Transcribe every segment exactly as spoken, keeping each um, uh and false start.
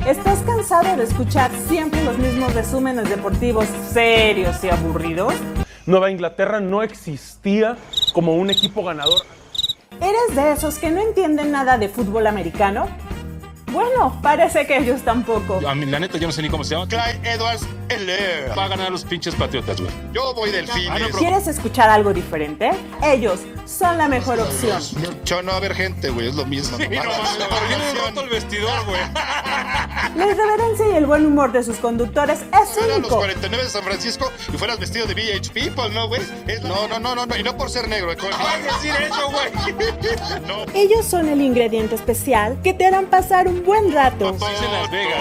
¿Estás cansado de escuchar siempre los mismos resúmenes deportivos serios y aburridos? Nueva Inglaterra no existía como un equipo ganador. ¿Eres de esos que no entienden nada de fútbol americano? Bueno, parece que ellos tampoco. A mí, la neta, yo no sé ni cómo se llama. Clyde Edwards-Helaire. Va a ganar los pinches Patriotas, güey. Yo voy Delfines. Ah, no, pero... ¿Quieres escuchar algo diferente? Ellos son la mejor opción. Yo no va a haber gente, güey, es lo mismo. Sí, no, no, pero yo no roto el vestidor, güey. La irreverencia y el buen humor de sus conductores es único. Eran los cuarenta y nueve de San Francisco y fueras vestido de V H People, ¿no, güey? No, no, no, no, no, y no por ser negro. ¿Cómo vas a decir eso, güey? No. Ellos son el ingrediente especial que te harán pasar un buen rato. En Las Vegas.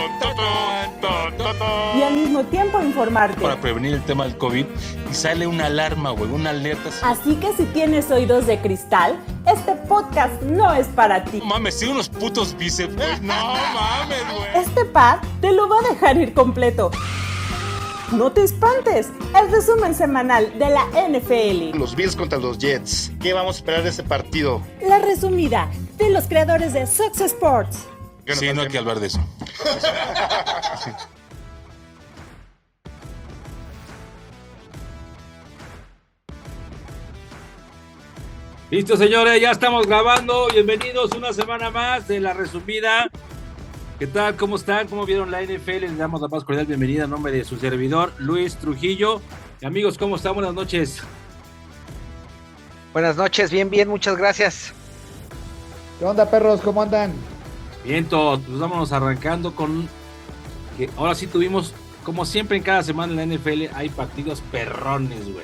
Y al mismo tiempo informarte. Para prevenir el tema del COVID y sale una alarma, güey, una alerta. Así que si tienes oídos de cristal, este podcast no es para ti. No mames, sí, unos putos bíceps, güey. No mames, güey. Este par te lo va a dejar ir completo. No te espantes, el resumen semanal de la N F L. Los Bills contra los Jets. ¿Qué vamos a esperar de ese partido? La resumida de los creadores de Fox Sports. Sí, no hay que hablar de eso. Sí. Listo, señores, ya estamos grabando. Bienvenidos una semana más de la resumida. ¿Qué tal? ¿Cómo están? ¿Cómo vieron la N F L? Les damos la más cordial bienvenida en nombre de su servidor, Luis Trujillo. Y amigos, ¿cómo están? Buenas noches. Buenas noches, bien, bien, muchas gracias. ¿Qué onda, perros? ¿Cómo andan? Bien, todos, pues vámonos arrancando con que ahora sí tuvimos, como siempre en cada semana en la N F L, hay partidos perrones, güey.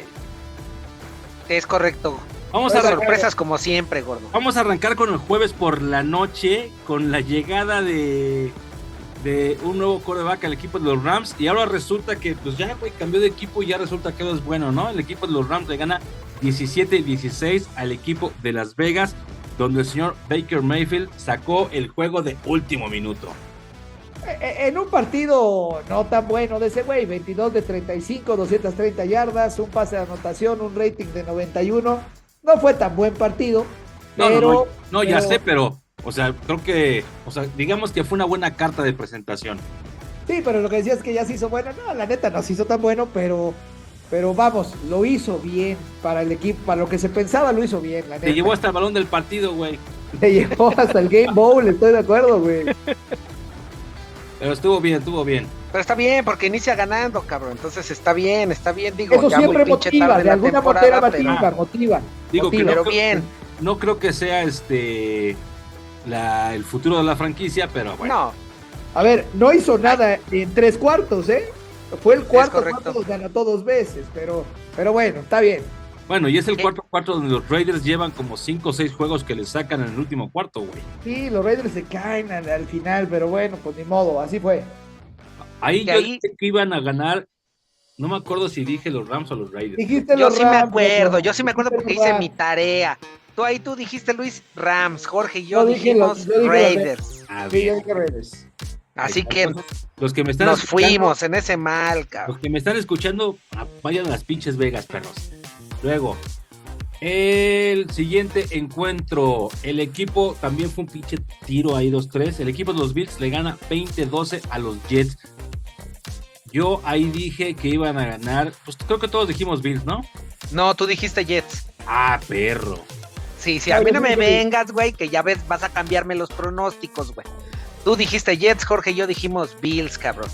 Es correcto. Vamos a arrancar, sorpresas como siempre, gordo. Vamos a arrancar con el jueves por la noche, con la llegada de, de un nuevo quarterback al equipo de los Rams, y ahora resulta que, pues ya, güey, cambió de equipo y ya resulta que es bueno, ¿no? El equipo de los Rams le gana diecisiete dieciséis al equipo de Las Vegas, donde el señor Baker Mayfield sacó el juego de último minuto. En un partido no tan bueno de ese güey, veintidós de treinta y cinco, doscientas treinta yardas, un pase de anotación, un rating de noventa y uno, no fue tan buen partido, no, pero... No, no, no pero... ya sé, pero, o sea, creo que, o sea, digamos que fue una buena carta de presentación. Sí, pero lo que decía es que ya se hizo bueno, no, la neta no se hizo tan bueno, pero... Pero vamos, lo hizo bien para el equipo, para lo que se pensaba lo hizo bien, la neta. Le llevó hasta el balón del partido, güey. Le llevó hasta el Game Bowl, estoy de acuerdo, güey. Pero estuvo bien, estuvo bien. Pero está bien, porque inicia ganando, cabrón. Entonces está bien, está bien, digo. Eso ya siempre muy motiva, de alguna manera motiva, pero... motiva. Digo motiva. que no pero creo, bien. No creo que sea este la, el futuro de la franquicia, pero bueno. No. A ver, no hizo nada en tres cuartos, ¿eh? Fue el cuarto es cuarto donde anotó dos veces, pero, pero bueno, está bien. Bueno, y es el ¿Qué? cuarto cuarto donde los Raiders llevan como cinco o seis juegos que les sacan en el último cuarto, güey. Sí, los Raiders se caen al, al final, pero bueno, pues ni modo, así fue. Ahí Y yo ahí- dije que iban a ganar, no me acuerdo si dije los Rams o los Raiders. Dijiste Yo los sí me Rams, acuerdo, loco. yo sí me acuerdo Dijiste porque los hice Rams. mi tarea. Tú ahí tú dijiste, Luis, Rams, Jorge y yo Yo dije dijimos los- yo dije los Raiders. Ah, Sí, yo bien. dije Raiders. Así que Los que me están nos escuchando- fuimos en ese mal, cabrón. Los que me están escuchando, ah, vayan a las pinches Vegas, perros. Luego, el siguiente encuentro, el equipo también fue un pinche tiro ahí dos tres. El equipo de los Bills le gana veinte doce a los Jets. Yo ahí dije que iban a ganar, pues creo que todos dijimos Bills, ¿no? No, tú dijiste Jets. Ah, perro. Sí, sí, a mí no me vengas, güey, que ya ves, vas a cambiarme los pronósticos, güey. Tú dijiste Jets, Jorge y yo dijimos Bills, cabrón.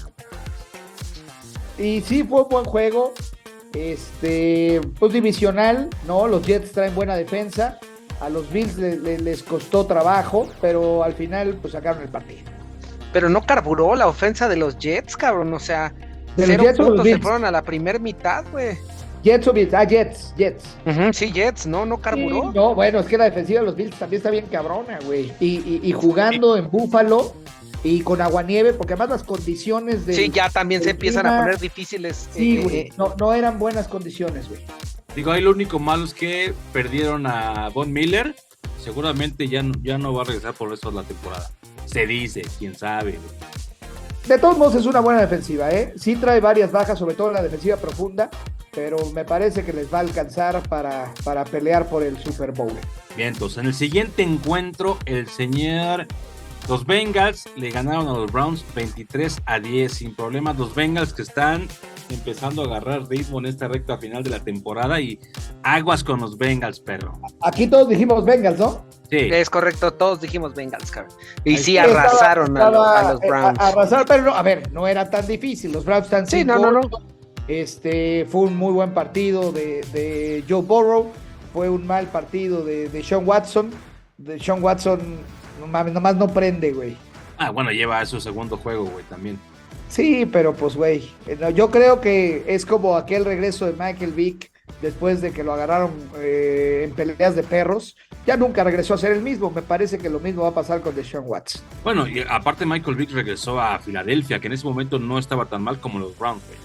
Y sí, fue un buen juego. Este, pues divisional, ¿no? Los Jets traen buena defensa. A los Bills le- le- les costó trabajo, pero al final, pues sacaron el partido. Pero no carburó la ofensa de los Jets, cabrón, o sea, ¿De los cero Jets o los puntos se Bills? fueron a la primer mitad, güey. Jets o Bills, ah, Jets, Jets. Ujú, sí, Jets, no, no carburó. Sí, no, bueno, es que la defensiva de los Bills también está bien cabrona, güey. Y, y, y jugando en Búfalo y con aguanieve, porque además las condiciones de. Sí, ya también se del empiezan a clima- poner difíciles. Sí, eh, güey, eh, no, no eran buenas condiciones, güey. Digo, ahí lo único malo es que perdieron a Von Miller. Seguramente ya no, ya no va a regresar por el resto de la temporada. Se dice, quién sabe, güey. De todos modos es una buena defensiva, ¿eh? Sí trae varias bajas, sobre todo en la defensiva profunda, pero me parece que les va a alcanzar para, para pelear por el Super Bowl. Bien, entonces en el siguiente encuentro, el señor Los Bengals le ganaron a los Browns veintitrés a diez sin problemas. Los Bengals que están empezando a agarrar ritmo en esta recta final de la temporada y aguas con los Bengals, perro. Aquí todos dijimos Bengals, ¿no? Sí. Es correcto, todos dijimos Bengals, cabrón. Y sí, Estaba- arrasaron a, lo- estaba, a los eh, Browns. a- arrasaron, pero no, a ver, no era tan difícil. Los Browns están Sí, cinco no, no, no. ocho. Este, fue un muy buen partido de, de Joe Burrow. Fue un mal partido de, de Sean Watson. De Sean Watson, no mames, nomás no prende, güey. Ah, bueno, lleva su segundo juego, güey, también. Sí, pero pues, güey, eh, no, yo creo que es como aquel regreso de Michael Vick después de que lo agarraron eh, en peleas de perros. Ya nunca regresó a ser el mismo. Me parece que lo mismo va a pasar con Deshaun Watson. Bueno, y aparte Michael Vick regresó a Filadelfia, que en ese momento no estaba tan mal como los Browns, güey.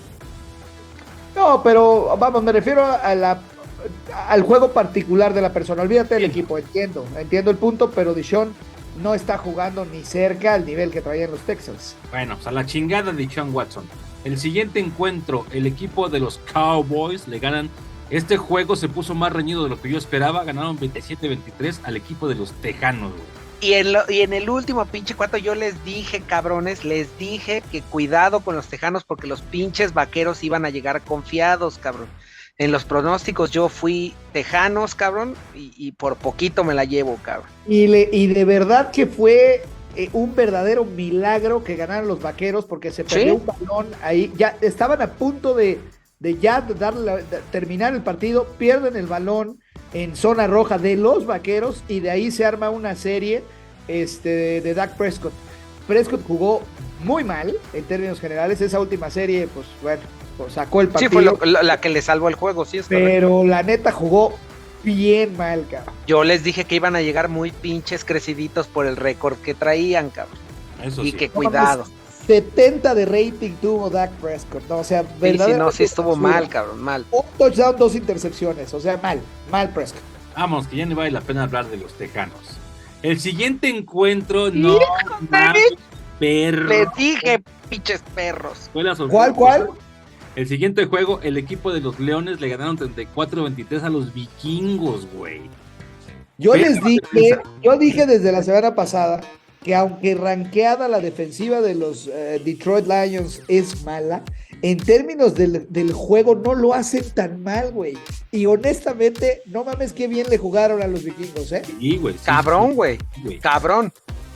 No, pero vamos, me refiero a la, al juego particular de la persona. Olvídate del equipo, entiendo, entiendo el punto, pero Deshaun no está jugando ni cerca al nivel que traían los Texans. Bueno, pues a la chingada de Sean Watson. El siguiente encuentro, el equipo de los Cowboys le ganan. Este juego se puso más reñido de lo que yo esperaba. Ganaron veintisiete veintitrés al equipo de los Tejanos, güey. Y en, lo- y en el último pinche cuarto yo les dije, cabrones, les dije que cuidado con los Tejanos porque los pinches vaqueros iban a llegar confiados, cabrón. En los pronósticos yo fui Tejanos, cabrón, y, y por poquito me la llevo, cabrón. Y, le, y de verdad que fue eh, un verdadero milagro que ganaran los Vaqueros porque se perdió Sí. un balón ahí. Ya estaban a punto de, de ya darle la- de terminar el partido, pierden el balón en zona roja de los Vaqueros y de ahí se arma una serie este, de, de Dak Prescott. Prescott jugó muy mal en términos generales. Esa última serie, pues bueno, pues, sacó el Sí, partido. fue lo- lo- la que le salvó el juego, sí es correcto. pero la neta jugó bien mal, cabrón. Yo les dije que iban a llegar muy pinches creciditos por el récord que traían, cabrón. Eso Y sí. que No cuidado. mames, setenta de rating tuvo Dak Prescott, ¿no? O sea, Sí, sí, verdaderamente no, sí estuvo basura. mal, cabrón, mal. Un touchdown, dos intercepciones, o sea, mal, mal Prescott. Vamos, que ya no vale la pena hablar de los Tejanos. El siguiente encuentro, no Hijo de mames, perro. Les dije, pinches perros. Fue la sorpresa. ¿Cuál, cuál? El siguiente juego, el equipo de los Leones le ganaron treinta y cuatro veintitrés a los Vikingos, güey. Yo Pero les la dije, defensa. yo dije desde la semana pasada que aunque rankeada la defensiva de los eh, Detroit Lions es mala, en términos del, del juego no lo hacen tan mal, güey. Y honestamente, no mames qué bien le jugaron a los vikingos, ¿eh? Sí, güey. sí, Cabrón, sí, güey. güey. Cabrón.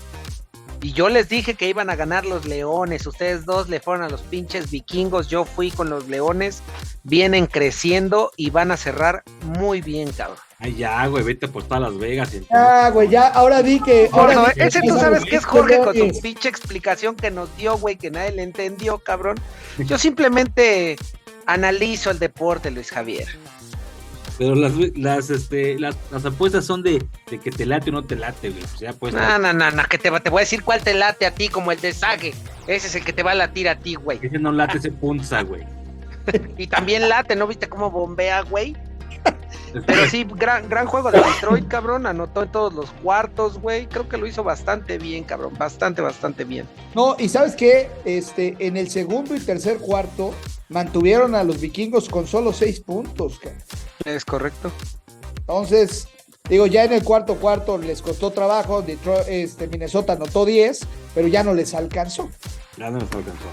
Y yo les dije que iban a ganar los Leones. Ustedes dos le fueron a los pinches vikingos. Yo fui con los Leones. Vienen creciendo y van a cerrar muy bien, cabrón. Ay, ya, güey, vete por todas Las Vegas. y- Ah, güey, ya, ahora di que... Ahora Gordo, di que- ese tú sabes que es Jorge con su Leones. pinche explicación que nos dio, güey, que nadie le entendió, cabrón. Yo simplemente analizo el deporte, Luis Javier. Pero las, las, este, las, las apuestas son de, de que te late o no te late, güey. Pues ya pues. No, no, no, no, que te, va- te voy a decir cuál te late a ti, como el de Sage. Ese es el que te va a latir a ti, güey. Ese no late, ese punza, güey. Y también late, ¿no viste cómo bombea, güey? Pero sí, gran, gran juego de Detroit, cabrón. Anotó en todos los cuartos, güey. Creo que lo hizo bastante bien, cabrón. Bastante, bastante bien. No, y ¿sabes qué? Este, en el segundo y tercer cuarto mantuvieron a los vikingos con solo seis puntos, cara. Es correcto. Entonces, digo, ya en el cuarto cuarto les costó trabajo, Detroit, este, Minnesota anotó diez, pero ya no les alcanzó. Ya no nos alcanzó.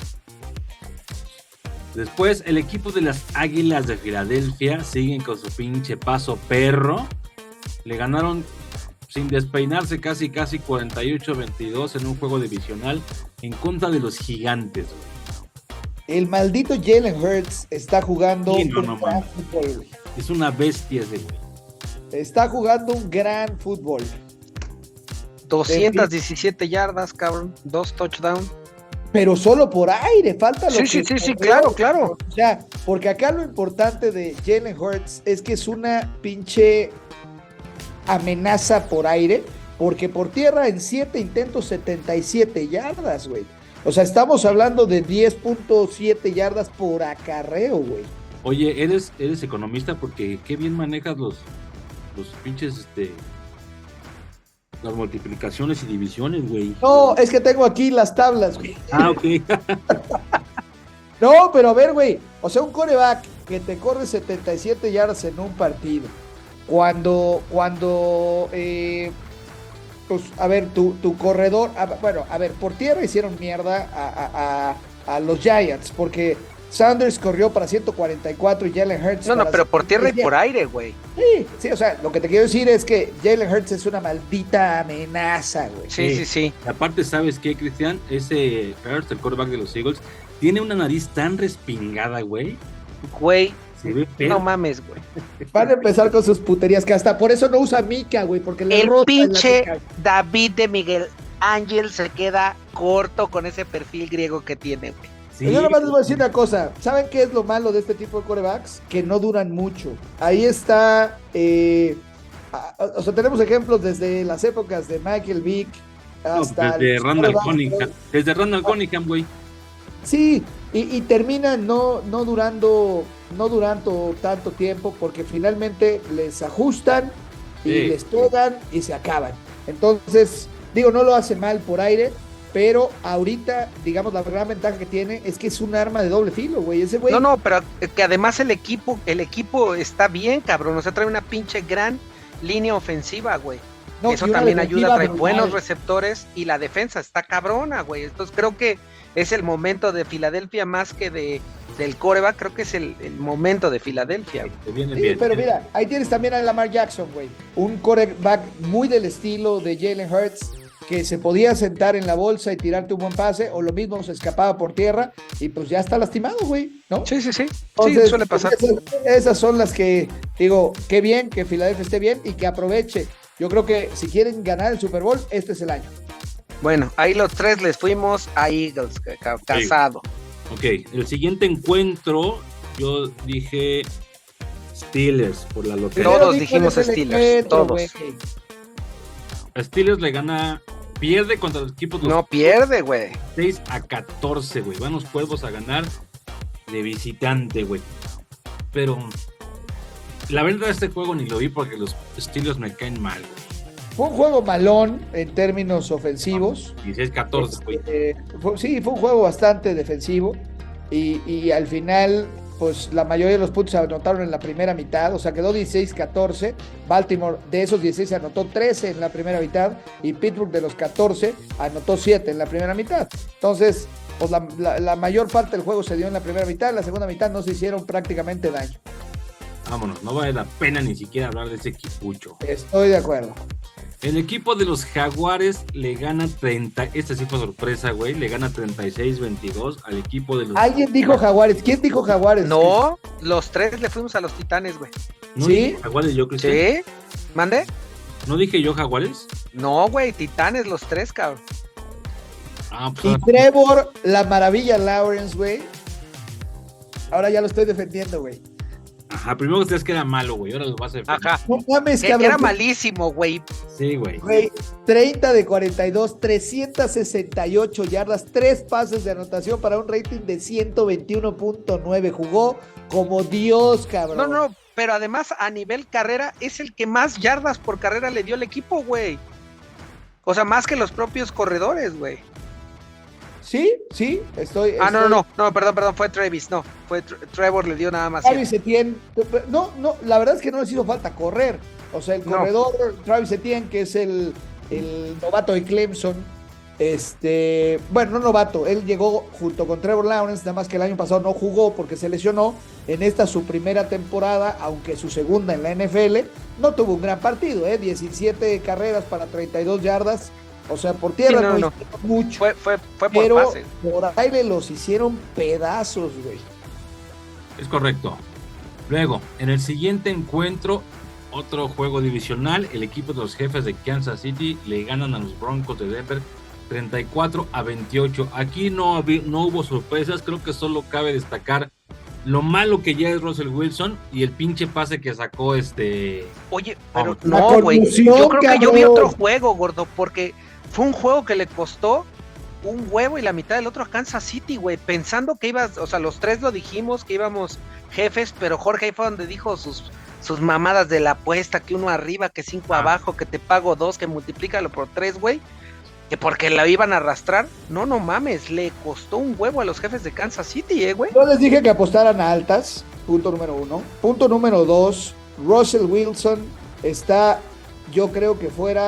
Después, el equipo de las Águilas de Filadelfia siguen con su pinche paso perro. Le ganaron sin despeinarse casi casi cuarenta y ocho a veintidós en un juego divisional en contra de los Gigantes, güey. El maldito Jalen Hurts está jugando Sí, no, un no, gran mames. fútbol, güey. Es una bestia ese, güey. Está jugando un gran fútbol. doscientas diecisiete yardas, cabrón. Dos touchdowns. Pero solo por aire, falta lo Sí, que... sí, sí, sí, claro, claro. O sea, porque acá lo importante de Jalen Hurts es que es una pinche amenaza por aire, porque por tierra en siete intentos setenta y siete yardas, güey. O sea, estamos hablando de diez punto siete yardas por acarreo, güey. Oye, eres, eres economista porque qué bien manejas los, los pinches, este, las multiplicaciones y divisiones, güey. No, es que tengo aquí las tablas, güey. Ah, ok. No, pero a ver, güey. O sea, un coreback que te corre setenta y siete yardas en un partido. Cuando, cuando eh, pues, a ver, tu, tu corredor, a, bueno, a ver, por tierra hicieron mierda a, a, a, a los Giants, porque Sanders corrió para ciento cuarenta y cuatro y Jalen Hurts. No, no, para pero por tierra y ciento diez. por aire, güey. Sí, sí, o sea, lo que te quiero decir es que Jalen Hurts es una maldita amenaza, güey. Sí, Sí. sí, sí. Aparte, ¿sabes qué, Cristian? Ese Hurts, el quarterback de los Eagles, tiene una nariz tan respingada, güey. Güey, Se ve feo. no mames, güey. Van a empezar con sus puterías, que hasta por eso no usa mica, güey, porque le El rota en la pinche mica. David de Miguel Ángel se queda corto con ese perfil griego que tiene, güey. Sí, Yo nomás les voy a decir una cosa. ¿Saben qué es lo malo de este tipo de quarterbacks? Que no duran mucho. Ahí está. Eh, a- a- o sea, tenemos ejemplos desde las épocas de Michael Vick no, hasta. desde los Randall quarterbacks, Cunningham. ¿no? Desde Randall Cunningham, güey. Sí, y, y terminan no, no durando, no durando tanto tiempo porque finalmente les ajustan y Sí. les pegan y se acaban. Entonces, digo, no lo hace mal por aire. Pero ahorita, digamos, la gran ventaja que tiene es que es un arma de doble filo, güey. Ese güey. No, no, pero que además el equipo, el equipo está bien, cabrón. O sea, trae una pinche gran línea ofensiva, güey. no, Eso y una también defensiva ayuda, trae brutal. buenos receptores y la defensa está cabrona, güey. Entonces creo que es el momento de Filadelfia más que de del quarterback, creo que es el, el momento de Filadelfia, güey. Te viene Sí, bien. pero mira, ahí tienes también a Lamar Jackson, güey. Un quarterback muy del estilo de Jalen Hurts, que se podía sentar en la bolsa y tirarte un buen pase, o lo mismo se escapaba por tierra y pues ya está lastimado, güey, ¿no? Sí, sí, sí. Entonces, sí, suele pasar. Esas, esas son las que digo, qué bien que Filadelfia esté bien y que aproveche. Yo creo que si quieren ganar el Super Bowl, este es el año. Bueno, ahí los tres les fuimos a Eagles, ca- ca- casado. Ok, el siguiente encuentro, yo dije Steelers por la lotería. Todos Primero di dijimos cuál es el Steelers, encuentro, todos. güey. A Steelers le gana, pierde contra los equipos de los No pierde, güey. seis a catorce, güey. Van los Cuervos a ganar de visitante, güey. Pero la verdad este juego ni lo vi porque los Steelers me caen mal, güey. Fue un juego malón en términos ofensivos. dieciséis catorce, güey. Eh, fue- sí, fue un juego bastante defensivo y, y al final, pues la mayoría de los puntos se anotaron en la primera mitad, o sea, quedó dieciséis catorce. Baltimore de esos dieciséis anotó trece en la primera mitad y Pittsburgh de los catorce anotó siete en la primera mitad. Entonces, pues la, la- la mayor parte del juego se dio en la primera mitad, en la segunda mitad no se hicieron prácticamente daño. Vámonos, no vale la pena ni siquiera hablar de ese equipucho. Estoy de acuerdo. El equipo de los Jaguares le gana treinta, esta sí fue sorpresa, güey, le gana treinta y seis veintidós al equipo de los... ¿Alguien dijo Jaguares? ¿Quién dijo Jaguares? No, los tres le fuimos a los Titanes, güey. ¿No ¿Sí? dije Jaguares yo, Cristian? ¿Sí? ¿Mande? ¿No dije yo Jaguares? No, güey, Titanes los tres, cabrón. Ah, pues Y ahora- Trevor, la maravilla Lawrence, güey. Ahora ya lo estoy defendiendo, güey. Ajá, primero ustedes que era malo, güey, ahora lo vas a defender. Ajá. No mames, Que, que cabrón. era malísimo, güey. Sí, güey. Güey, treinta de cuarenta y dos, trescientas sesenta y ocho yardas, tres pases de anotación para un rating de ciento veintiuno punto nueve. Jugó como Dios, cabrón. No, no, pero además a nivel carrera es el que más yardas por carrera le dio al equipo, güey. O sea, más que los propios corredores, güey. Sí, sí, estoy. Ah, no, estoy- no, no, no, perdón, perdón, fue Travis, no. Fue Tre- Trevor le dio nada más. Travis Etienne. No, no, la verdad es que no les hizo falta correr. O sea, el No. corredor, Travis Etienne, que es el, el novato de Clemson. Este, bueno, no novato, él llegó junto con Trevor Lawrence, nada más que el año pasado no jugó porque se lesionó. En esta su primera temporada, aunque su segunda en la N F L, no tuvo un gran partido, ¿eh? diecisiete carreras para treinta y dos yardas. O sea, por tierra Sí, no, no, no. hicieron mucho. Fue, fue, fue por pero pase. por aire los hicieron pedazos, güey. Es correcto. Luego, en el siguiente encuentro, otro juego divisional, el equipo de los Jefes de Kansas City le ganan a los Broncos de Denver treinta y cuatro a veintiocho. Aquí no, habi- no hubo sorpresas, creo que solo cabe destacar lo malo que ya es Russell Wilson y el pinche pase que sacó este... Oye, pero La no, güey. conmoción, Yo creo que yo vi cabrón. otro juego, gordo, porque fue un juego que le costó un huevo y la mitad del otro a Kansas City, güey. Pensando que ibas, o sea, los tres lo dijimos, que íbamos jefes, pero Jorge ahí fue donde dijo sus, sus mamadas de la apuesta, que uno arriba, que cinco Ah. abajo, que te pago dos, que multiplícalo por tres, güey. Que porque la iban a arrastrar. No, no mames, le costó un huevo a los jefes de Kansas City, eh, güey. Yo les dije que apostaran a altas, punto número uno. Punto número dos, Russell Wilson está, yo creo que fuera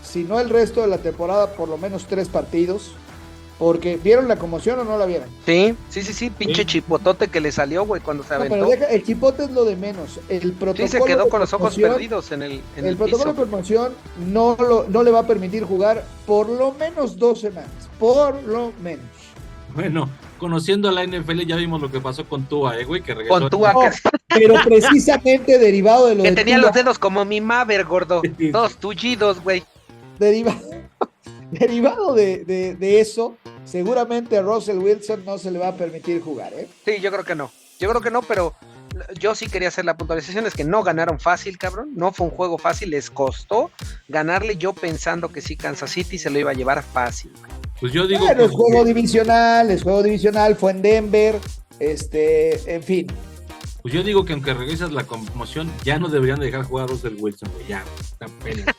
si no el resto de la temporada, por lo menos tres partidos. Porque, ¿vieron la conmoción o no la vieron? Sí, sí, sí, sí, pinche Sí. chipotote que le salió, güey, cuando se No, aventó. pero deja, el chipote es lo de menos. El protocolo Sí, se quedó de con los ojos conmoción- perdidos en el, en El, el, protocolo piso. de conmoción no, lo, no le va a permitir jugar por lo menos dos semanas. Por lo menos. Bueno, conociendo a la N F L ya vimos lo que pasó con Tua, eh, güey, que regresó. Con Tua, No, que, pero precisamente derivado de lo que de tenía Tua, los dedos como mi Maver, gordo. Sí. Todos tullidos, güey. derivado, derivado de, de, de eso, seguramente a Russell Wilson no se le va a permitir jugar, ¿eh? Sí, yo creo que no. Yo creo que no, pero yo sí quería hacer la puntualización, es que no ganaron fácil, cabrón. No fue un juego fácil, les costó ganarle, yo pensando que sí, Kansas City se lo iba a llevar fácil. Pues yo digo Bueno, es que- juego divisional, es juego divisional, fue en Denver, este, en fin. pues yo digo que aunque regresas la conmoción, ya no deberían dejar jugar a Russell Wilson, güey, ya, güey, está pena.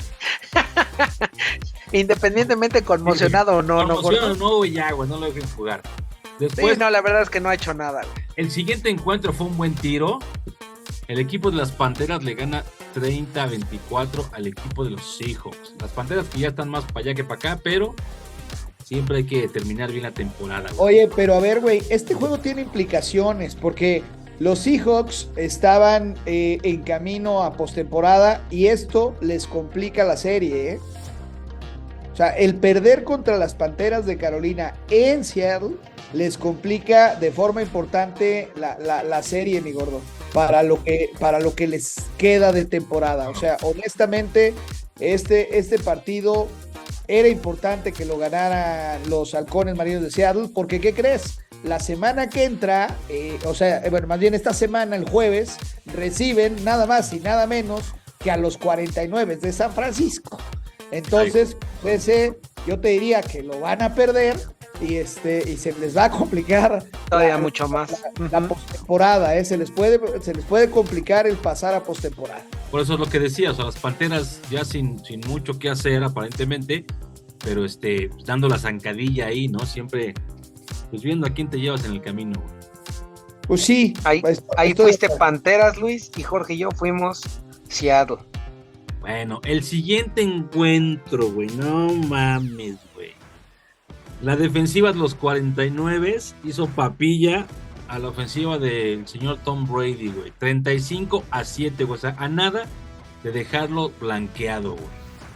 Independientemente conmocionado o no, no, Conmoción gordo. o no, güey, ya, güey, no lo dejen jugar. Sí, Después, no, la verdad es que no ha hecho nada, güey. el siguiente encuentro fue un buen tiro. El equipo de las Panteras le gana treinta a veinticuatro al equipo de los Seahawks. Las Panteras que ya están más para allá que para acá, pero siempre hay que terminar bien la temporada, güey. Oye, pero a ver, güey, este juego tiene implicaciones porque los Seahawks estaban eh, en camino a postemporada y esto les complica la serie, ¿eh? O sea, el perder contra las Panteras de Carolina en Seattle les complica de forma importante la, la, la serie, mi gordo, para lo que, para lo que les queda de temporada. O sea, honestamente, este, este partido era importante que lo ganaran los Halcones Marinos de Seattle, porque ¿qué crees? La semana que entra, eh, o sea, eh, bueno, más bien esta semana, el jueves, reciben nada más y nada menos que a los cuarenta y nueve de San Francisco. Entonces, ese, yo te diría que lo van a perder y este y se les va a complicar Todavía la, mucho más. la, la postemporada, ¿eh? se les puede se les puede complicar el pasar a postemporada. Por eso es lo que decía, o sea, las Panteras ya sin, sin mucho que hacer aparentemente, pero este, dando la zancadilla ahí, ¿no? Siempre, pues viendo a quién te llevas en el camino, güey. Pues sí, Ahí, pues, ahí estoy- fuiste Panteras, Luis, y Jorge y yo fuimos Seattle. Bueno, el siguiente encuentro, güey, no mames, güey. La defensiva de los cuarenta y nueve hizo papilla a la ofensiva del señor Tom Brady, güey. treinta y cinco a siete, güey. O sea, a nada de dejarlo blanqueado, güey.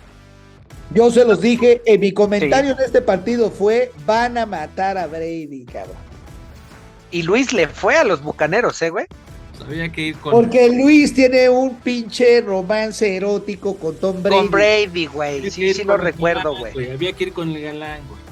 Yo se los dije, en mi comentario en este partido fue, van a matar a Brady, cabrón. Y Luis le fue a los Bucaneros, ¿eh, güey? Pues había que ir con... Porque Luis tiene un pinche romance erótico con Tom Brady. Con Brady, güey. Había que Sí, ir sí con lo el recuerdo, galán, güey. Había que ir con el galán, güey.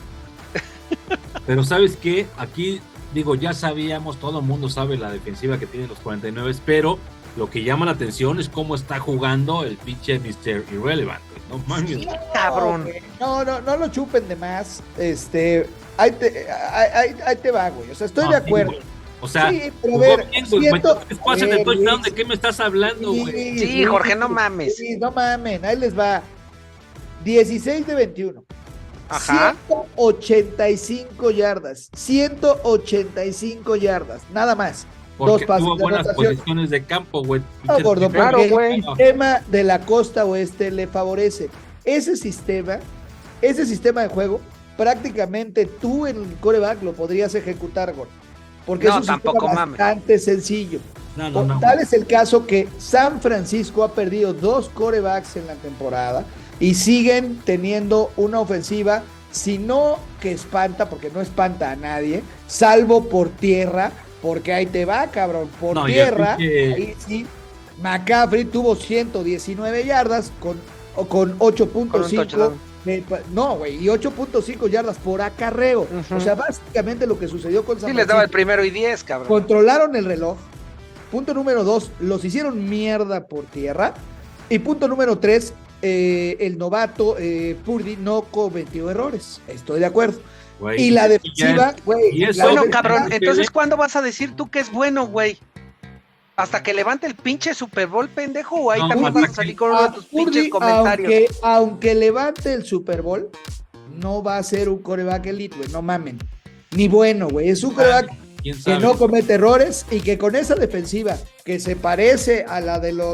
Pero ¿sabes qué? Aquí, digo, ya sabíamos, todo el mundo sabe la defensiva que tienen los cuarenta y nueve, pero lo que llama la atención es cómo está jugando el pinche mister Irrelevant, güey. No mames. Sí, cabrón. güey. No, no, no lo chupen de más. Este, ahí te, ahí, ahí- ahí te va, güey. O sea, estoy No, de sí, acuerdo. güey. O sea, Sí, pero a jugó ver, bien, güey. siento- Metió tres pases a de ver, touchdown. Luis. ¿De qué me estás hablando, güey? Sí, Jorge, no mames. Sí, no mamen, ahí les va. dieciséis de veintiuno. Ajá. ciento ochenta y cinco yardas. ciento ochenta y cinco yardas. Nada más. Dos Porque pases tuvo de buenas anotación. posiciones de campo, güey. No, Pinches gordo, primeros- Claro, porque güey. el sistema de la costa oeste le favorece. Ese sistema, ese sistema de juego, prácticamente tú en el coreback lo podrías ejecutar, gordo. Porque No, es un tampoco sistema mames. bastante sencillo. No, no, no. Tal es el caso que San Francisco ha perdido dos corebacks en la temporada y siguen teniendo una ofensiva, si no que espanta, porque no espanta a nadie, salvo por tierra, porque ahí te va, cabrón, por No, y el tierra, pinche- ahí sí, McCaffrey tuvo ciento diecinueve yardas con, o con ocho punto Con un cinco touchdown. de- no, güey, y ocho punto cinco yardas por acarreo. Ujú. O sea, básicamente lo que sucedió con San Sí, les daba el Francisco, primero y diez, cabrón. controlaron el reloj. Punto número dos, los hicieron mierda por tierra. Y punto número tres, eh, el novato eh, Purdy no cometió errores. Estoy de acuerdo. Güey, Y la ya defensiva, es- güey. y eso- la Bueno, defensiva- cabrón, ¿eh? entonces ¿cuándo vas a decir tú que es bueno, güey? ¿Hasta que levante el pinche Super Bowl, pendejo? ¿O ahí No, también Purdy- vas a salir con uno de tus Purdy, pinches comentarios? Aunque, aunque levante el Super Bowl, no va a ser un coreback elite, güey. No mamen. Ni bueno, güey. Es un coreback ¿Quién que sabe? no comete errores y que con esa defensiva que se parece a la de los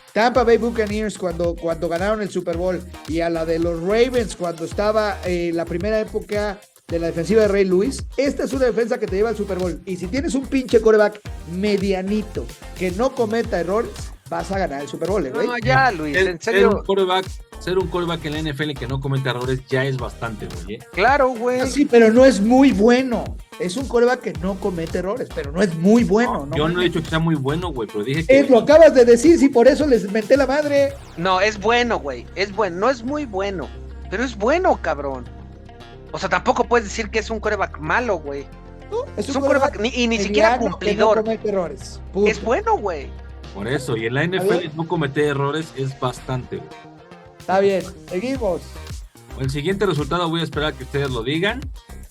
Tampa Bay Buccaneers cuando, cuando ganaron el Super Bowl y a la de los Ravens cuando estaba eh, la primera época de la defensiva de Ray Lewis, esta es una defensa que te lleva al Super Bowl. Y si tienes un pinche quarterback medianito que no cometa errores, vas a ganar el Super Bowl, ¿eh, güey? No, ya, Luis, Ser, en ser serio. un quarterback, ser un quarterback en la N F L que no cometa errores ya es bastante, güey. ¿eh? Claro, güey. Ah, sí, pero no es muy bueno. Es un quarterback que no comete errores, pero no es muy bueno. No, no yo no he mames. dicho que sea muy bueno, güey, pero dije que... Es, lo acabas de decir, sí, por eso les menté la madre. No, es bueno, güey. Es bueno. No es muy bueno, pero es bueno, cabrón. O sea, tampoco puedes decir que es un quarterback malo, güey. No, Es un quarterback ni- y ni siquiera mediano que cumplidor. No comete errores. Punto. Es bueno, güey. Por eso, y en la N F L no cometer errores es bastante, güey. Está bien, seguimos. El siguiente resultado voy a esperar que ustedes lo digan.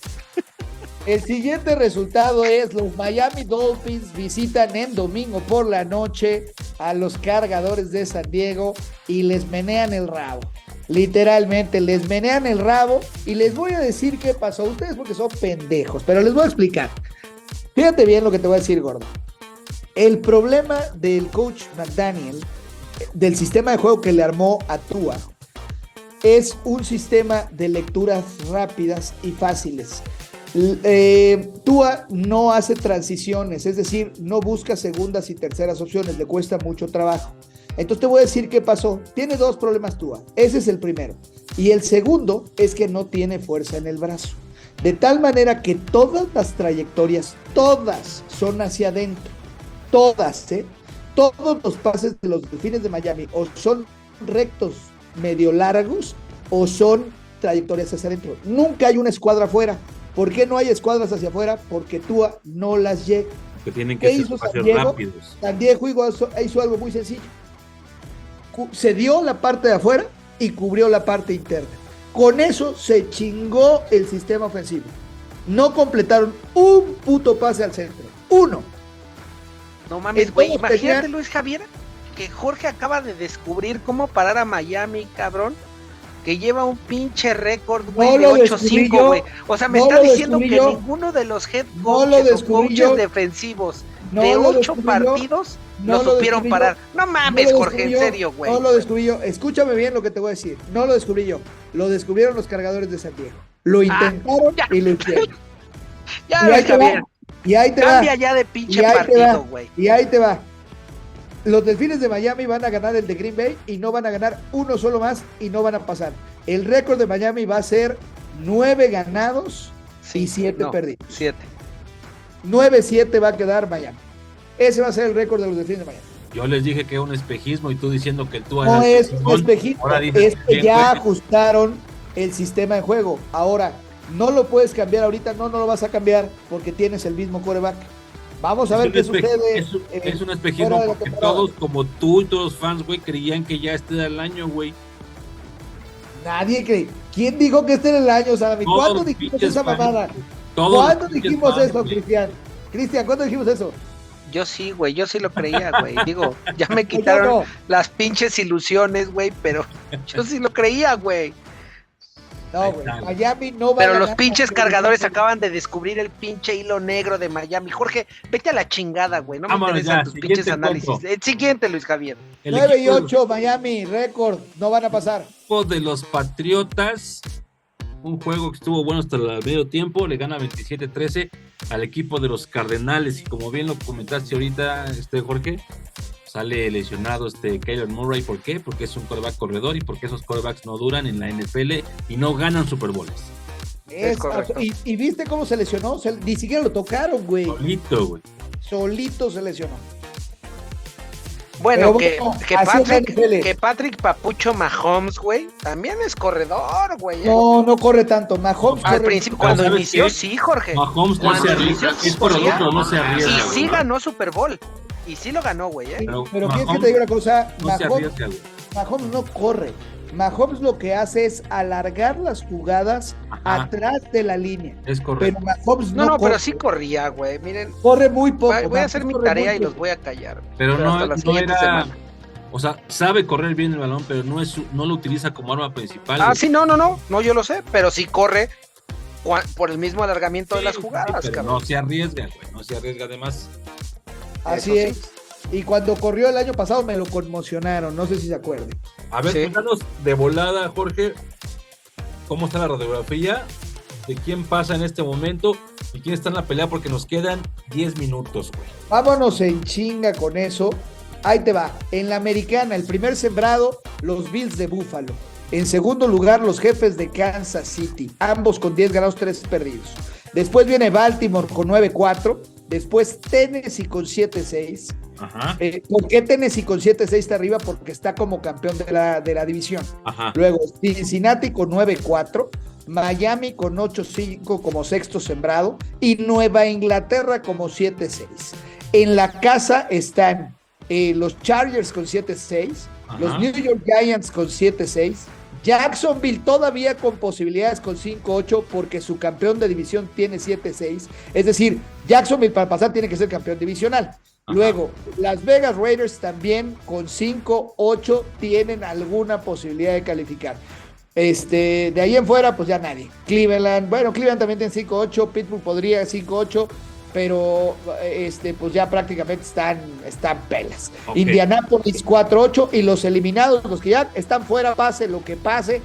El siguiente resultado es los Miami Dolphins visitan en domingo por la noche a los Cargadores de San Diego y les menean el rabo. Literalmente, les menean el rabo y les voy a decir qué pasó. Ustedes porque son pendejos, pero les voy a explicar. Fíjate bien lo que te voy a decir, gordo. El problema del coach McDaniel, del sistema de juego que le armó a Tua, es un sistema de lecturas rápidas y fáciles. Eh, Tua no hace transiciones, es decir, no busca segundas y terceras opciones, le cuesta mucho trabajo. Entonces te voy a decir qué pasó. Tiene dos problemas Tua, ese es el primero. Y el segundo es que no tiene fuerza en el brazo. De tal manera que todas las trayectorias, todas son hacia adentro. Todas, ¿eh? Todos los pases de los Delfines de Miami o son rectos medio largos o son trayectorias hacia adentro. Nunca hay una escuadra afuera. ¿Por qué no hay escuadras hacia afuera? Porque Tua no las llega. Que tienen ¿Qué que ser hizo San espacios Diego? rápidos. San Diego hizo, hizo algo muy sencillo. Cu- Se dio la parte de afuera y cubrió la parte interna. Con eso se chingó el sistema ofensivo. No completaron un puto pase al centro. Uno. No mames, En güey. todos Imagínate, tenían- Luis Javier, que Jorge acaba de descubrir cómo parar a Miami, cabrón. Que lleva un pinche récord, güey, No de lo ocho descubrí cinco, yo, güey. O sea, me no está lo diciendo que descubrí yo, ninguno de los head no coaches lo o descubrí coaches yo, defensivos no de lo ocho descubrí yo, partidos no lo lo supieron descubrí parar. yo, No mames, no lo Jorge, descubrí en yo, serio, güey. No lo descubrí yo. Escúchame bien lo que te voy a decir. No lo descubrí yo. Lo descubrieron los Cargadores de San Diego. Lo intentaron ya. y lo hicieron. Ya, Y Luis ahí te Javier. va. Y ahí te Cambia va. ya de Y pinche ahí te va. partido, güey. Y ahí te va. Los Delfines de Miami van a ganar el de Green Bay y no van a ganar uno solo más y no van a pasar. El récord de Miami va a ser nueve ganados y siete no, perdidos. Siete. nueve siete va a quedar Miami. Ese va a ser el récord de los Delfines de Miami. Yo les dije que era un espejismo y tú diciendo que tú No eras es un chingón. espejismo, Ahora dices es que bien, ya güey. ajustaron el sistema de juego. Ahora, no lo puedes cambiar ahorita, no, no lo vas a cambiar porque tienes el mismo quarterback. Vamos a ver un qué espe- sucede. Es, un- eh, es un espejismo fuera de la porque temporada. todos, como tú y todos los fans, güey, creían que ya este era el año, güey. Nadie cree. ¿Quién dijo que este era el año, Sammy? Todos ¿Cuándo los dijimos pinches esa fans, mamada? todos los ¿Cuándo pinches dijimos fans, eso, güey. Cristian? Cristian, ¿cuándo dijimos eso? Yo sí, güey, yo sí lo creía, güey. Digo, ya me Yo quitaron no. las pinches ilusiones, güey, pero yo sí lo creía, güey. No, Ahí güey. está, güey. Miami no va a Pero los ganar pinches porque- cargadores acaban de descubrir el pinche hilo negro de Miami. Jorge, vete a la chingada, güey. No me Vámonos interesan ya, tus siguiente pinches análisis. punto. El siguiente, Luis Javier. El nueve y equipo- ocho, Miami, récord, no van a pasar. equipo de los Patriotas, un juego que estuvo bueno hasta el medio tiempo, le gana veintisiete trece al equipo de los Cardenales y como bien lo comentaste ahorita, este Jorge, sale lesionado este Kyler Murray. ¿Por qué? Porque es un quarterback corredor y porque esos quarterbacks no duran en la N F L y no ganan Super Bowls. Es Es correcto. abs- y, y viste cómo se lesionó, Se- ni siquiera lo tocaron, güey. Solito, güey. Solito se lesionó. Bueno, Pero que, bueno, que, así es la Patrick, N F L. que Patrick Papucho Mahomes, güey, también es corredor, güey. ¿eh? No, no corre tanto. Mahomes Al corre- principio, Pero cuando ¿sabes inició, qué? sí, Jorge. Mahomes no Cuando se arriesga, inició, es corredor, sí, pero no se arriesga. Y sí güey. ganó Super Bowl. Y sí lo ganó, güey, ¿eh? Pero, Pero ¿quieres que Mahomes te diga una cosa? No se Mahomes, arriesga, güey. Mahomes no corre. Mahomes lo que hace es alargar las jugadas Ajá. atrás de la línea. Es correcto. Pero Mahomes No, no, no, corre. pero sí corría, güey. Miren, Corre muy poco. voy, voy a Mahomes hacer mi corre tarea muy y los poco. voy a callar. Pero no, hasta la no siguiente era, semana. o sea, sabe correr bien el balón, pero no es su- no lo utiliza como arma principal. Ah, güey. sí, no, no, no, no, yo lo sé, pero sí corre cua- por el mismo alargamiento de Sí, las sí, jugadas, pero cabrón. no se arriesga, güey, no se arriesga además. Así Eso es. sí. Y cuando corrió el año pasado me lo conmocionaron, no sé si se acuerden. A ver, Sí. cuéntanos de volada, Jorge, cómo está la radiografía, de quién pasa en este momento y quién está en la pelea, porque nos quedan diez minutos, güey. Vámonos en chinga con eso. Ahí te va. En la americana, el primer sembrado, los Bills de Buffalo. En segundo lugar, los Jefes de Kansas City. Ambos con diez ganados, tres perdidos. Después viene Baltimore con nueve cuatro. Después Tennessee con siete seis. Ajá, Eh, ¿Por qué Tennessee con siete seis está arriba? Porque está como campeón de la, de la división. ajá. Luego Cincinnati con nueve cuatro. Miami con ocho cinco como sexto sembrado. Y Nueva Inglaterra como siete seis. En la casa están eh, los Chargers con siete seis. Ajá. Los New York Giants con siete seis. Jacksonville todavía con posibilidades con cinco ocho porque su campeón de división tiene siete seis. Es decir, Jacksonville para pasar tiene que ser campeón divisional. Ajá. Luego, Las Vegas Raiders también con cinco ocho tienen alguna posibilidad de calificar. Este, de ahí en fuera, pues ya nadie. Cleveland, bueno, Cleveland también tiene cinco ocho, Pittsburgh podría cinco ocho, pero este, pues ya prácticamente están, están pelas. Ok. Indianapolis cuatro ocho y los eliminados, los que ya están fuera, pase lo que pase,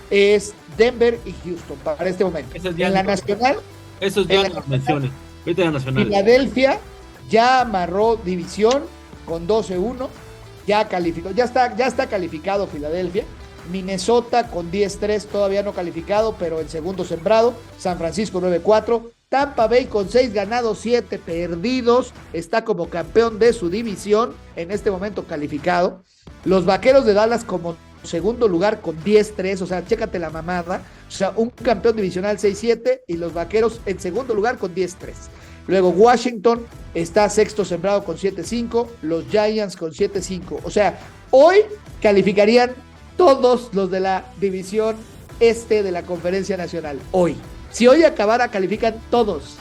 es Denver y Houston para este momento. Esos ya En la no- nacional, Esos ya en no la- las menciones. Vete a la nacional. Filadelfia ya amarró división con doce uno, ya calificó, ya está, ya está calificado Filadelfia. Minnesota con diez tres, todavía no calificado, pero el segundo sembrado. San Francisco nueve cuatro. Tampa Bay con seis ganados, siete perdidos. Está como campeón de su división, en este momento calificado. Los Vaqueros de Dallas como segundo lugar con diez tres, o sea, chécate la mamada. O sea, un campeón divisional seis siete y los Vaqueros en segundo lugar con diez tres. Luego Washington está sexto sembrado con siete cinco, los Giants con siete cinco. O sea, hoy calificarían todos los de la división este de la Conferencia Nacional. Hoy. Si hoy acabara, califican todos.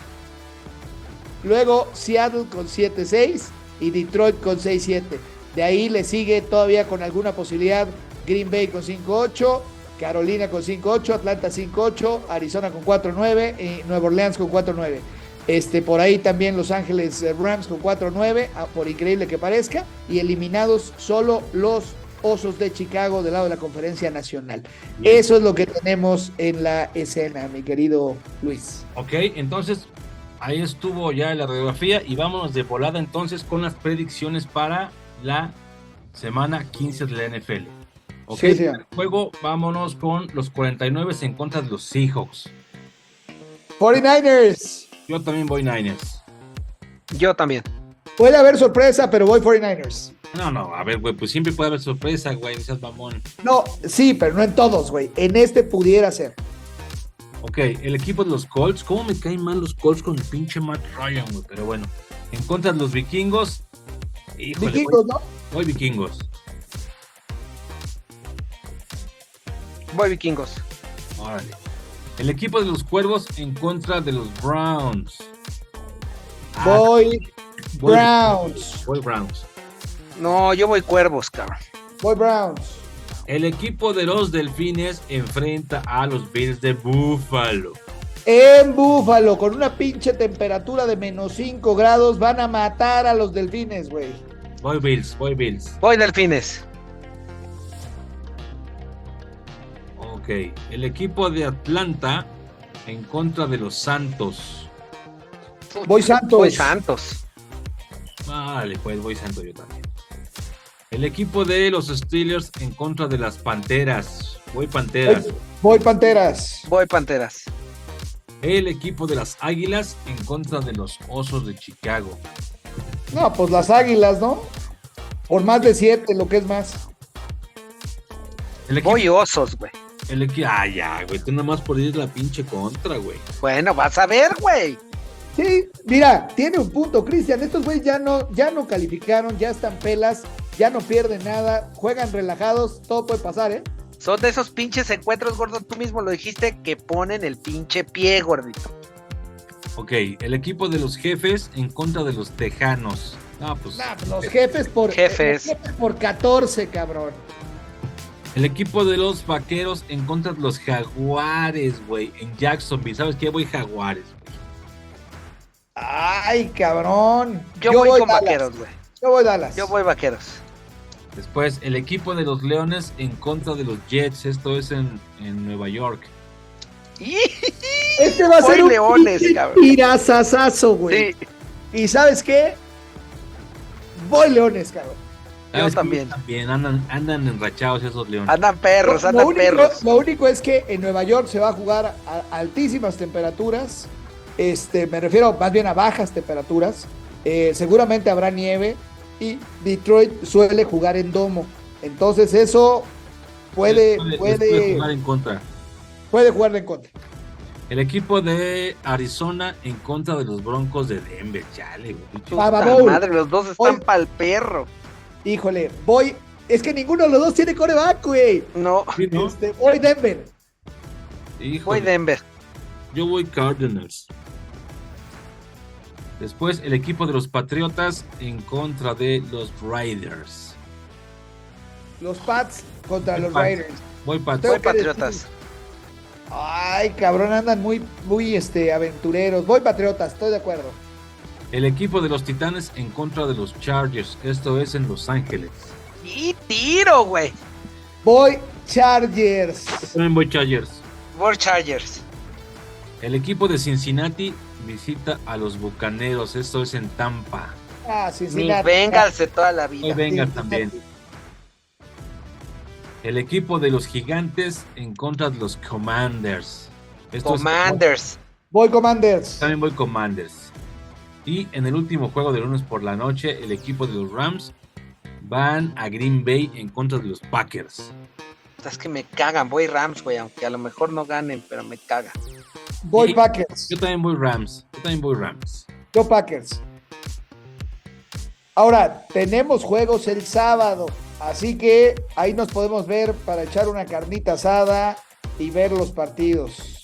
Luego Seattle con siete seis y Detroit con seis siete. De ahí le sigue todavía con alguna posibilidad Green Bay con cinco ocho, Carolina con cinco ocho, Atlanta cinco ocho, Arizona con cuatro nueve y Nueva Orleans con cuatro nueve. Este, por ahí también Los Ángeles Rams con cuatro nueve, por increíble que parezca, y eliminados solo los Osos de Chicago del lado de la Conferencia Nacional. Bien. Eso es lo que tenemos en la escena, mi querido Luis. Ok, entonces ahí estuvo ya la radiografía y vámonos de volada entonces con las predicciones para la semana quince de la N F L. Ok, Sí, señor. primer juego, vámonos con los cuarenta y nueve en contra de los Seahawks. cuarenta y nueve ers. Yo también voy Niners. Yo también. Puede haber sorpresa, pero voy cuarenta y nueve ers. No, no, a ver, güey, pues siempre puede haber sorpresa, güey, no seas mamón. No, sí, pero no en todos, güey. En este pudiera ser. Ok, el equipo de los Colts, ¿cómo me caen mal los Colts con el pinche Matt Ryan, güey? Pero bueno, en contra de los Vikingos, híjole, Vikingos, voy, ¿no? voy Vikingos. Voy Vikingos. Órale. El equipo de los Cuervos en contra de los Browns. Ah, Voy voy- Browns. Voy Browns. No, yo voy Cuervos, cabrón. Voy Browns. El equipo de los Delfines enfrenta a los Bills de Buffalo. En Búfalo, con una pinche temperatura de menos cinco grados, van a matar a los delfines, güey. Voy Bills, voy Bills. Voy Delfines. Ok. El equipo de Atlanta en contra de los Santos. Voy Santos. Voy Santos. Vale, pues voy Santos yo también. El equipo de los Steelers en contra de las Panteras. Voy Panteras. Voy, voy Panteras. Voy Panteras. El equipo de las Águilas en contra de los Osos de Chicago. No, pues las águilas, ¿no? Por más de siete, lo que es más. El equipo, Voy Osos, güey. el equipo, ah, ya, güey, tú nada más por ir la pinche contra, güey. Bueno, vas a ver, güey. Sí, mira, tiene un punto, Cristian. Estos güeyes ya no, ya no calificaron, ya están pelas, ya no pierden nada, juegan relajados, todo puede pasar, ¿eh? Son de esos pinches encuentros, gordo. Tú mismo lo dijiste, que ponen el pinche pie, gordito. Ok, el equipo de los Jefes en contra de los Tejanos. No, pues. Nah, los jefes por Jefes. los jefes por catorce, cabrón. El equipo de los Vaqueros en contra de los Jaguares, güey, en Jacksonville. ¿Sabes qué? Voy Jaguares. Ay, cabrón. Yo, voy con Dallas. vaqueros, güey. Yo voy Dallas. Yo voy Vaqueros. Después, el equipo de los Leones en contra de los Jets. Esto es en, en Nueva York. Este va a Voy ser un Leones, cabrón. tirazazazo, güey. Sí, ¿Y sabes qué? Voy Leones, cabrón. yo ¿Sabes qué? también. También andan, andan enrachados esos Leones. Andan perros, Lo andan único, perros. lo único es que en Nueva York se va a jugar a altísimas temperaturas. Este, me refiero más bien a bajas temperaturas. Eh, seguramente habrá nieve. Y Detroit suele jugar en domo. Entonces eso puede, Les les puede, puede jugar en contra. puede jugarle en contra. El equipo de Arizona en contra de los Broncos de Denver. Chale, güey. Puta Baba Bowl. madre, los dos están Hoy- pa'l perro. Híjole, voy. Es que ninguno de los dos tiene coreback, güey. No, Sí, ¿no? Este, voy Denver. Híjole, voy Denver. yo voy Cardinals. Después, el equipo de los Patriotas en contra de los Raiders. Los Pats contra Voy los Pats. Raiders. Voy Pats. Tengo Voy que Patriotas. decir- Ay, cabrón, andan muy, muy este, aventureros. Voy Patriotas, estoy de acuerdo. El equipo de los Titanes en contra de los Chargers. Esto es en Los Ángeles. Y tiro, güey. Voy Chargers. Yo también voy Chargers. Voy Chargers. El equipo de Cincinnati visita a los Bucaneros. Esto es en Tampa. Ah, Ni Cincinnati. Bengals de toda la Hoy vida. venga Cincinnati. también. El equipo de los Gigantes en contra de los Commanders. Esto es- Commanders. Voy Commanders. también voy Commanders. Y en el último juego de lunes por la noche, el equipo de los Rams van a Green Bay en contra de los Packers. Es que me cagan. Voy Rams, güey. Aunque a lo mejor no ganen, pero me caga. Voy Y- Packers. Yo también voy Rams. Yo también voy Rams. Yo Packers. Ahora, tenemos juegos el sábado. Así que ahí nos podemos ver para echar una carnita asada y ver los partidos.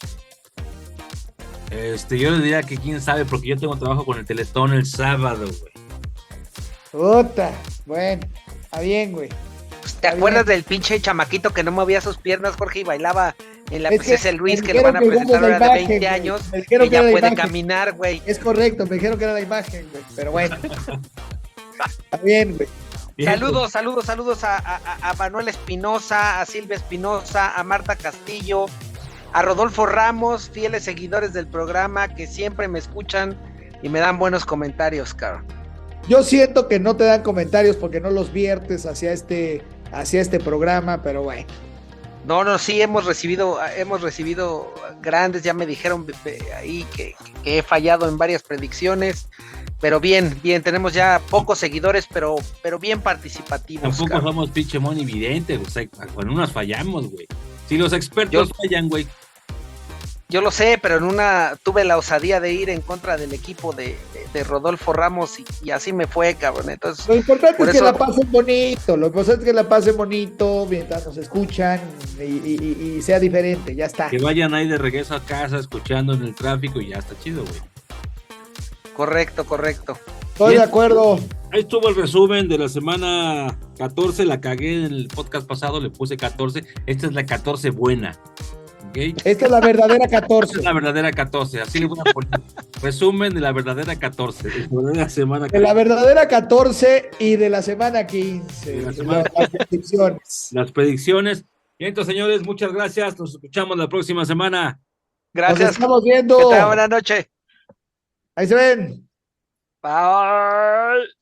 Este, yo les diría que quién sabe, porque yo tengo trabajo con el Teletón el sábado, güey. Puta. Bueno, está bien, güey. ¿Te acuerdas del pinche chamaquito que no movía sus piernas, Jorge, y bailaba en la Es que princesa Luis, me que lo van a dijeron que presentar hubo la ahora de imagen, veinte güey. años, Me dijeron que que era ya la puede imagen. caminar, güey? Es correcto, me dijeron que era la imagen, güey. Pero bueno. Está bien, güey. Bien, Saludos, saludos, saludos a, a, a Manuel Espinosa, a Silvia Espinosa, a Marta Castillo, a Rodolfo Ramos, fieles seguidores del programa que siempre me escuchan y me dan buenos comentarios, cabrón. Yo siento que no te dan comentarios porque no los viertes hacia este, hacia este programa, pero bueno. No, no, sí, hemos recibido, hemos recibido grandes, ya me dijeron eh, ahí que, que he fallado en varias predicciones, pero bien, bien, tenemos ya pocos seguidores, pero, pero bien participativos. Tampoco cabrón. somos pinche money vidente, o sea, con unas fallamos, güey. Si los expertos Yo- fallan, güey. Yo lo sé, pero en una tuve la osadía de ir en contra del equipo de, de, de Rodolfo Ramos y, y así me fue, cabrón. Entonces, Lo importante Por es que eso- la pasen bonito, lo importante es que la pasen bonito mientras nos escuchan y, y- y- y sea diferente, ya está. Que vayan ahí de regreso a casa escuchando en el tráfico y ya está chido, güey. correcto, correcto. Estoy Bien. de acuerdo. Ahí estuvo el resumen de la semana catorce, la cagué en el podcast pasado, le puse catorce, esta es la catorce buena, ¿ok? Esta es la verdadera Esta catorce. es la verdadera catorce, así le voy a poner resumen de la verdadera catorce, de la verdadera semana De la verdadera catorce y de la semana quince. De la de semana- las predicciones. las predicciones. Y entonces, señores, muchas gracias, nos escuchamos la próxima semana. Nos Gracias. estamos Que viendo. tengan buena noche. Ahí se ven. Bye.